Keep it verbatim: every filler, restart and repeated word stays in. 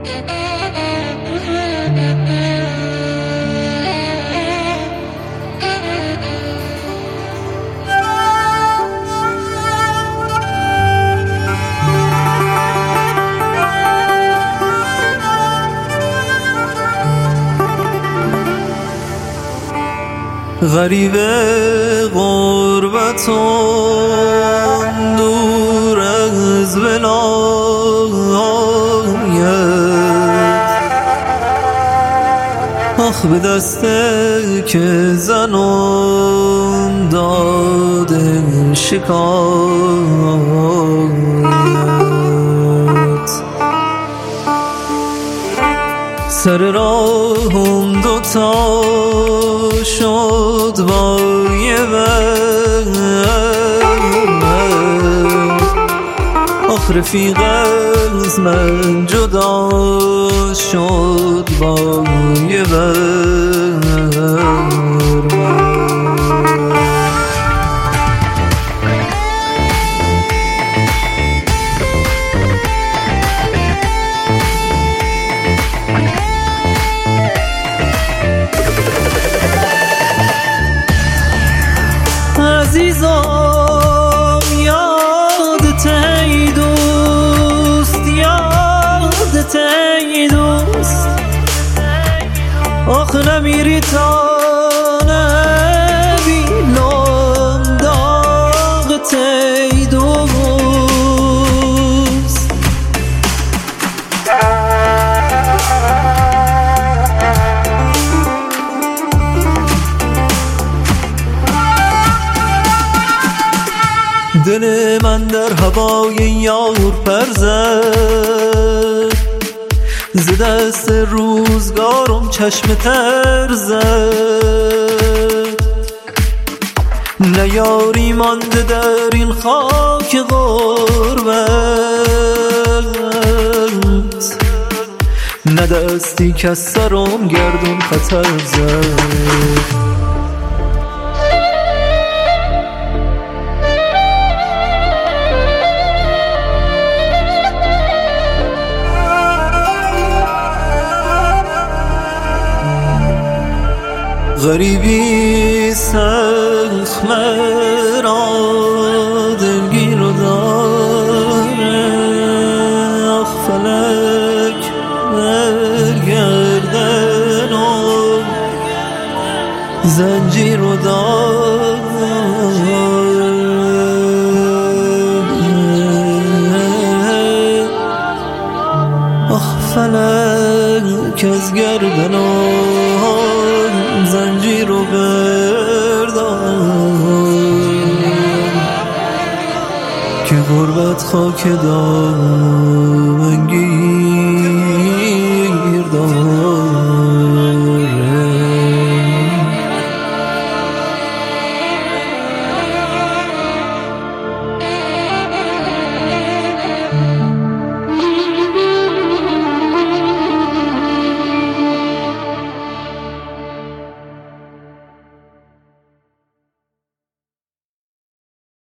غریب غربتم دور از ولایت، آخ به دسته که زنم داد شکایت. سر راهم دوتا شد با یه بر، آخ رفیق از من جدا شد با یه بر. عزیزم یادت ای دوست، یادت ای دوست، آخ نمیری تا نبینم داغت ای دوست. دل من در هوای یار پر زد، ز دست روزگارم چشم تر زد. نه یاری مانده در این خاک غربت، نه دستی که از سرم گردون خطر زد. غریبی سخت مرا دلگیر و داره، آخ فلک برگردنم زنجیر و داره. آخ فلک از گردنم زنجیر رو بردار، که غربت خاک دامنگیر